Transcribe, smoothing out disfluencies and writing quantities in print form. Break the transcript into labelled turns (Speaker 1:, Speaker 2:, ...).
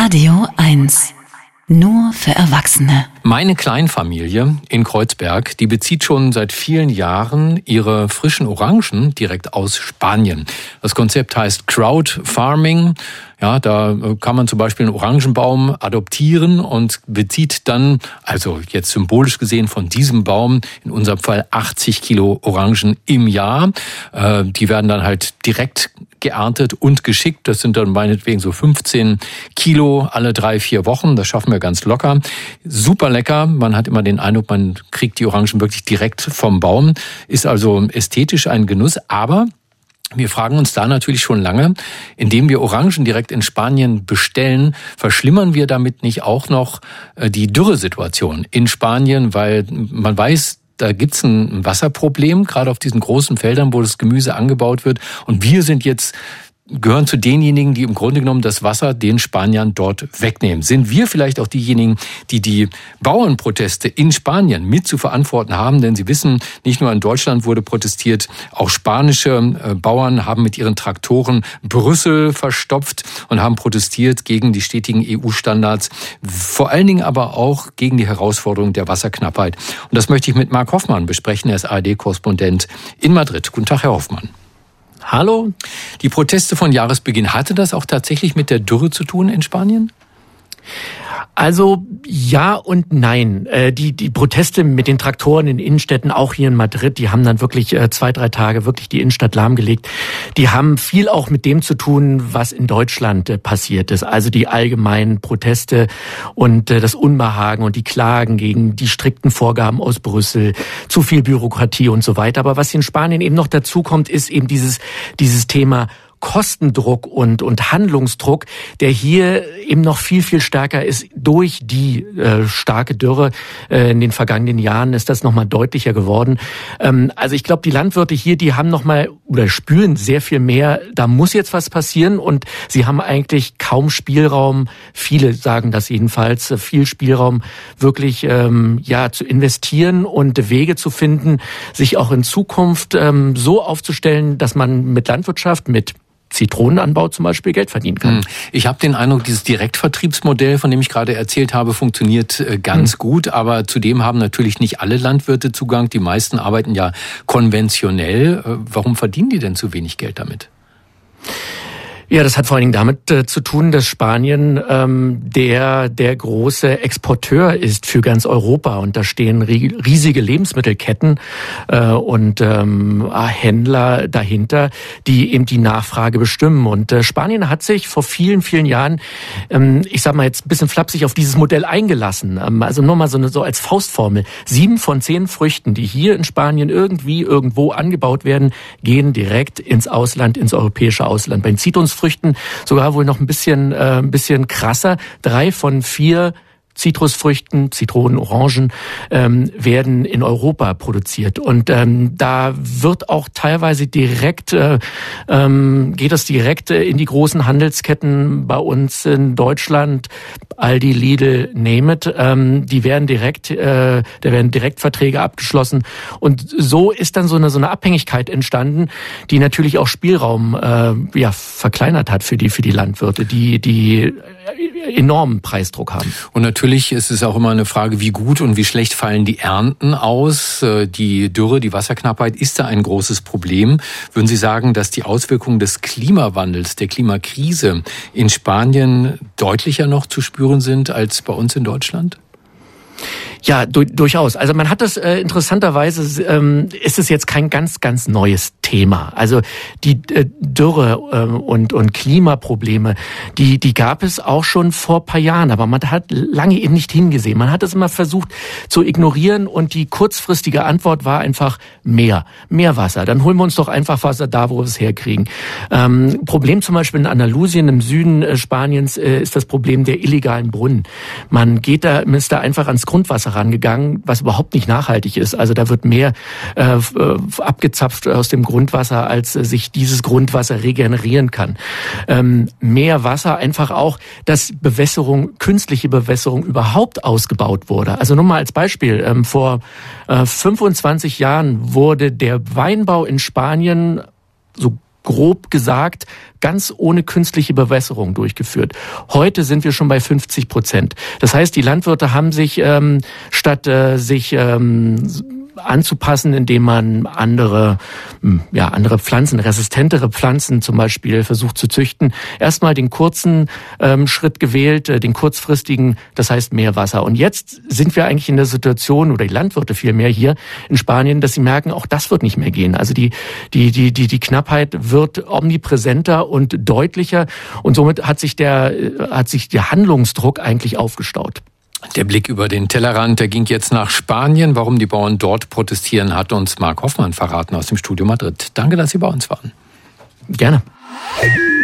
Speaker 1: Radio 1. Nur für Erwachsene.
Speaker 2: Meine Kleinfamilie in Kreuzberg, die bezieht schon seit vielen Jahren ihre frischen Orangen direkt aus Spanien. Das Konzept heißt Crowd Farming. Ja, da kann man zum Beispiel einen Orangenbaum adoptieren und bezieht dann, also jetzt symbolisch gesehen von diesem Baum, in unserem Fall 80 Kilo Orangen im Jahr. Die werden dann halt direkt geerntet und geschickt. Das sind dann meinetwegen so 15 Kilo alle 3-4 Wochen. Das schaffen wir ganz locker. Super lecker. Man hat immer den Eindruck, man kriegt die Orangen wirklich direkt vom Baum. Ist also ästhetisch ein Genuss, aber wir fragen uns da natürlich schon lange, indem wir Orangen direkt in Spanien bestellen, verschlimmern wir damit nicht auch noch die Dürresituation in Spanien, weil man weiß, da gibt's ein Wasserproblem, gerade auf diesen großen Feldern, wo das Gemüse angebaut wird. Und wir gehören zu denjenigen, die im Grunde genommen das Wasser den Spaniern dort wegnehmen. Sind wir vielleicht auch diejenigen, die die Bauernproteste in Spanien mit zu verantworten haben? Denn Sie wissen, nicht nur in Deutschland wurde protestiert, auch spanische Bauern haben mit ihren Traktoren Brüssel verstopft und haben protestiert gegen die stetigen EU-Standards, vor allen Dingen aber auch gegen die Herausforderung der Wasserknappheit. Und das möchte ich mit Marc Hoffmann besprechen. Er ist ARD-Korrespondent in Madrid. Guten Tag, Herr Hoffmann.
Speaker 3: Hallo.
Speaker 2: Die Proteste von Jahresbeginn, hatte das auch tatsächlich mit der Dürre zu tun in Spanien?
Speaker 3: Also ja und nein. Die Proteste mit den Traktoren in Innenstädten, auch hier in Madrid, die haben dann wirklich 2-3 Tage wirklich die Innenstadt lahmgelegt. Die haben viel auch mit dem zu tun, was in Deutschland passiert ist. Also die allgemeinen Proteste und das Unbehagen und die Klagen gegen die strikten Vorgaben aus Brüssel, zu viel Bürokratie und so weiter. Aber was in Spanien eben noch dazu kommt, ist eben dieses Thema Kostendruck und Handlungsdruck, der hier eben noch viel, viel stärker ist durch die starke Dürre. In den vergangenen Jahren ist das nochmal deutlicher geworden. Also ich glaube, die Landwirte hier, die haben nochmal oder spüren sehr viel mehr, da muss jetzt was passieren und sie haben eigentlich kaum Spielraum, viele sagen das jedenfalls, viel Spielraum wirklich zu investieren und Wege zu finden, sich auch in Zukunft so aufzustellen, dass man mit Landwirtschaft, mit Zitronenanbau zum Beispiel Geld verdienen kann.
Speaker 2: Ich habe den Eindruck, dieses Direktvertriebsmodell, von dem ich gerade erzählt habe, funktioniert ganz gut, aber zudem haben natürlich nicht alle Landwirte Zugang. Die meisten arbeiten ja konventionell. Warum verdienen die denn zu wenig Geld damit?
Speaker 3: Ja, das hat vor allen Dingen damit zu tun, dass Spanien der große Exporteur ist für ganz Europa. Und da stehen riesige Lebensmittelketten und Händler dahinter, die eben die Nachfrage bestimmen. Und Spanien hat sich vor vielen, vielen Jahren, ich sag mal jetzt ein bisschen flapsig, auf dieses Modell eingelassen. Also nur mal so als Faustformel. 7 von 10 Früchten, die hier in Spanien irgendwo angebaut werden, gehen direkt ins Ausland, ins europäische Ausland. Bei den Zitrusfrüchten sogar wohl noch ein bisschen krasser. 3 von 4 Zitrusfrüchten, Zitronen, Orangen werden in Europa produziert. Und da wird auch teilweise geht es direkt in die großen Handelsketten bei uns in Deutschland, Aldi, Lidl, name it. Da werden direkt Verträge abgeschlossen. Und so ist dann so eine Abhängigkeit entstanden, die natürlich auch Spielraum verkleinert hat für die Landwirte, die enormen Preisdruck haben.
Speaker 2: Und natürlich ist es auch immer eine Frage, wie gut und wie schlecht fallen die Ernten aus. Die Dürre, die Wasserknappheit ist da ein großes Problem. Würden Sie sagen, dass die Auswirkungen des Klimawandels, der Klimakrise in Spanien deutlicher noch zu spüren sind als bei uns in Deutschland?
Speaker 3: Ja, durchaus. Also man hat das interessanterweise, ist es jetzt kein ganz, ganz neues Thema. Also die Dürre und Klimaprobleme, die gab es auch schon vor ein paar Jahren, aber man hat lange eben nicht hingesehen. Man hat es immer versucht zu ignorieren und die kurzfristige Antwort war einfach mehr Wasser. Dann holen wir uns doch einfach Wasser da, wo wir es herkriegen. Problem zum Beispiel in Andalusien im Süden Spaniens ist das Problem der illegalen Brunnen. Man ist da einfach ans Grundwasser rangegangen, was überhaupt nicht nachhaltig ist. Also da wird mehr abgezapft aus dem Grundwasser, als sich dieses Grundwasser regenerieren kann. Mehr Wasser, einfach auch, dass künstliche Bewässerung überhaupt ausgebaut wurde. Also nur mal als Beispiel, vor 25 Jahren wurde der Weinbau in Spanien so grob gesagt, ganz ohne künstliche Bewässerung durchgeführt. Heute sind wir schon bei 50%. Das heißt, die Landwirte haben sich, statt sich anzupassen, indem man andere Pflanzen, resistentere Pflanzen zum Beispiel versucht zu züchten, erstmal den kurzen Schritt gewählt, den kurzfristigen, das heißt mehr Wasser. Und jetzt sind wir eigentlich in der Situation, oder die Landwirte vielmehr hier in Spanien, dass sie merken, auch das wird nicht mehr gehen. Also die Knappheit wird omnipräsenter und deutlicher und somit hat sich der Handlungsdruck eigentlich aufgestaut.
Speaker 2: Der Blick über den Tellerrand, der ging jetzt nach Spanien. Warum die Bauern dort protestieren, hat uns Marc Hoffmann verraten aus dem Studio Madrid. Danke, dass Sie bei uns waren.
Speaker 3: Gerne.